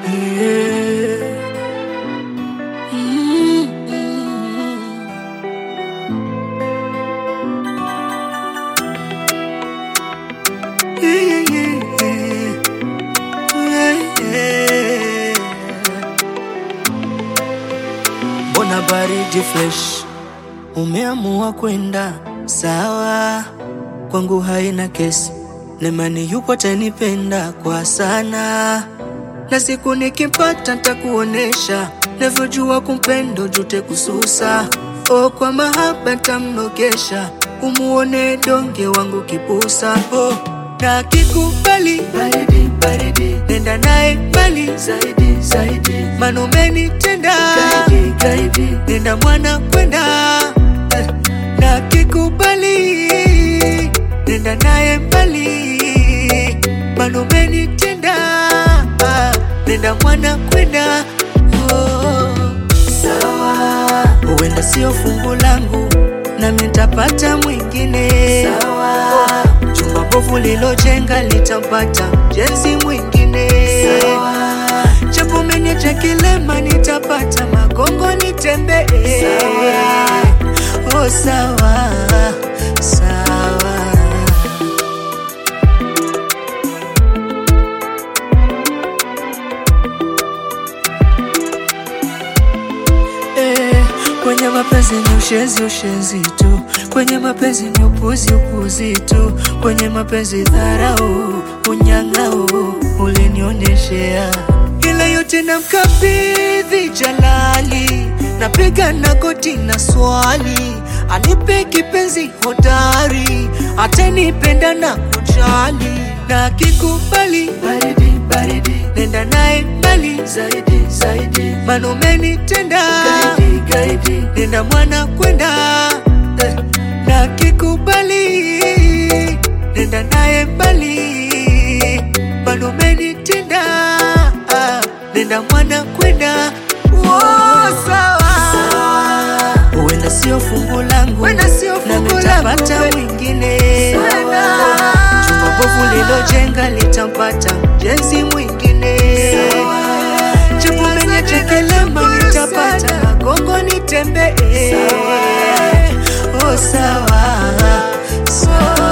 Yeah. Mbona baridi fresh, umeamua kwenda sawa, kwangu haina kesi, nemani yupo atanipenda kwa sana, na siku nikimpata nitakuonesha, navyojua kumpendo jute kususa, oh kwa mahaba nitamnogesha, umuone donge wangu kipusa, oh na kikubali baridi baridi, nenda nae mbali zaidi zaidi, manumeni tenda gaidi gaidi, nenda mwana kwenda na kikubali, nenda nae mbali, manumeni tenda nenda mwana kwenda, oh sawa, uenda sio fungu langu na nitapata mwingine, sawa, chumba bovu lilojenga litapata jenzi mwingine, sawa, chapo menyecha kilema nitapata magongo nitembee, sawa, oh sawa, sawa. Kwenye mapenzi ni ushezi ushezi tu, kwenye mapenzi ni upuzi upuzi tu, kwenye mapenzi dharau unyang'au ulinionyeshea, ila yote na mkabidhi Jalali, napiga na goti na swali, anipe kipenzi hodari, atanipenda na kujali, na kikubali baridi baridi, nenda nae mbali zaidi zaidi, manumeni tenda gaidi gaidi, nenda mwana kwenda na kikubali, nenda nae mbali, manumeni tenda nenda mwana kwenda, oh sawa, uenda sio fungu langu na nitapata mwingine, chumba bovu lilojenga litampata jenzi mwingine, chapo menye chekelema nitapata magongo nitembee, oh sawa, sawa.